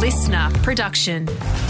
listener production.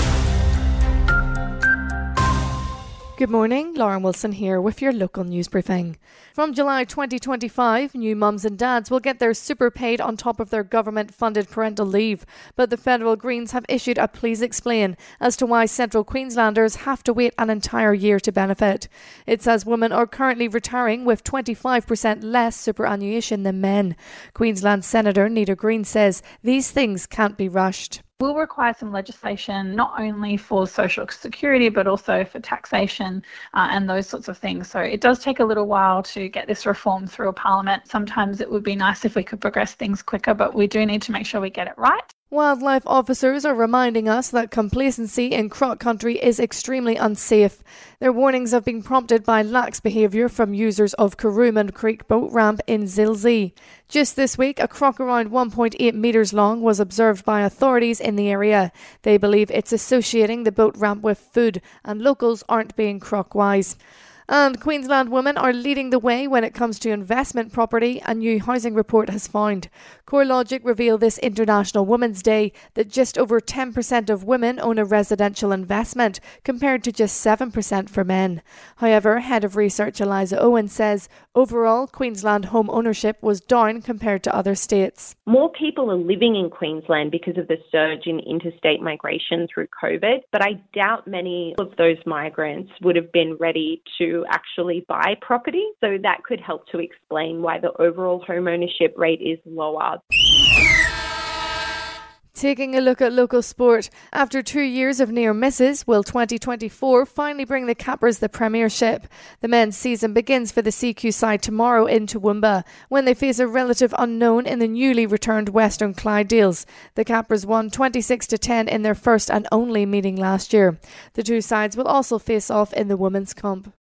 Good morning, Lauren Wilson here with your local news briefing. From July 2025, new mums and dads will get their super paid on top of their government-funded parental leave. But the Federal Greens have issued a please explain as to why Central Queenslanders have to wait an entire year to benefit. It says women are currently retiring with 25% less superannuation than men. Queensland Senator Nita Green says these things can't be rushed. Will require some legislation not only for social security but also for taxation and those sorts of things. So it does take a little while to get this reform through a parliament. Sometimes it would be nice if we could progress things quicker, but we do need to make sure we get it right. Wildlife officers are reminding us that complacency in croc country is extremely unsafe. Their warnings have been prompted by lax behaviour from users of Karuman Creek boat ramp in Zilzi. Just this week, a croc around 1.8 metres long was observed by authorities in the area. They believe it's associating the boat ramp with food, and locals aren't being croc-wise. And Queensland women are leading the way when it comes to investment property, a new housing report has found. CoreLogic revealed this International Women's Day that just over 10% of women own a residential investment, compared to just 7% for men. However, Head of Research Eliza Owen says overall Queensland home ownership was down compared to other states. More people are living in Queensland because of the surge in interstate migration through COVID, but I doubt many of those migrants would have been ready to actually buy property. So that could help to explain why the overall home ownership rate is lower. Taking a look at local sport. After 2 years of near misses, will 2024 finally bring the Capras the premiership? The men's season begins for the CQ side tomorrow in Toowoomba, when they face a relative unknown in the newly returned Western Clydesdales. The Capras won 26-10 in their first and only meeting last year. The two sides will also face off in the women's comp.